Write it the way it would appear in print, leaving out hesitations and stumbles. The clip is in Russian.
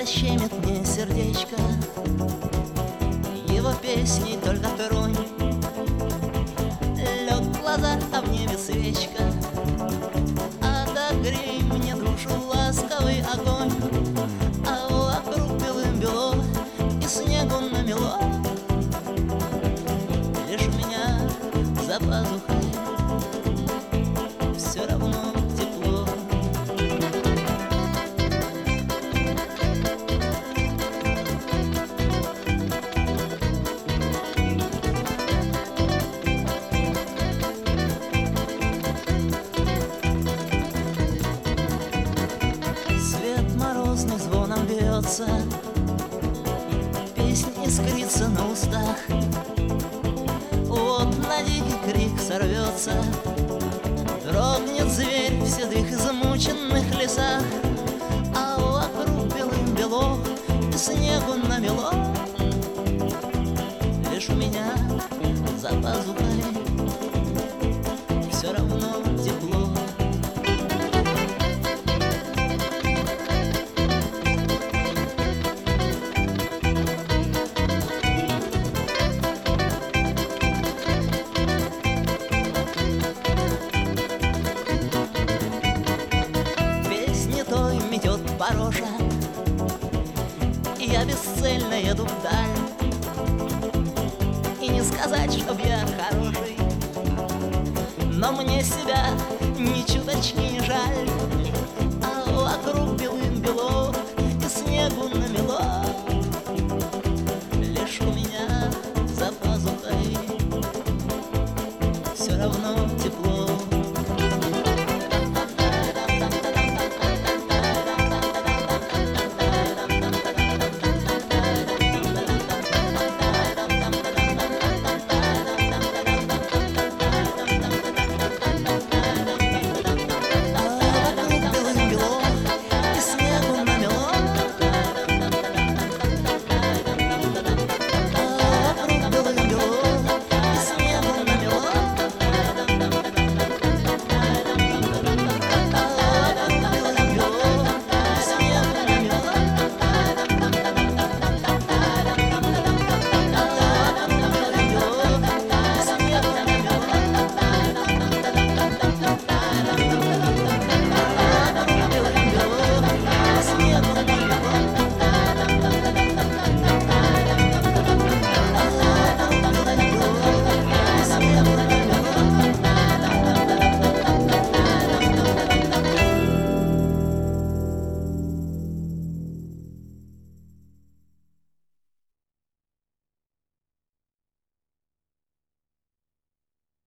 щемит мне сердечко, его песни только тронь. Лед в глаза, а в небе свечка, отогрей мне душу ласковый огонь. А вокруг белым-бело и снегу намело, лишь у меня за пазухой все равно тепло. Свет морозный звоном бьется, песня искрится на устах. Вот на дикий крик сорвется, дрогнет зверь в седых измученных лесах. А вокруг белым-бело и снегу намело, лишь у меня за пазухой все равно тепло. Метет пороша, и я бесцельно еду вдаль. И не сказать, чтоб я хороший, но мне себя ни чуточки не жаль.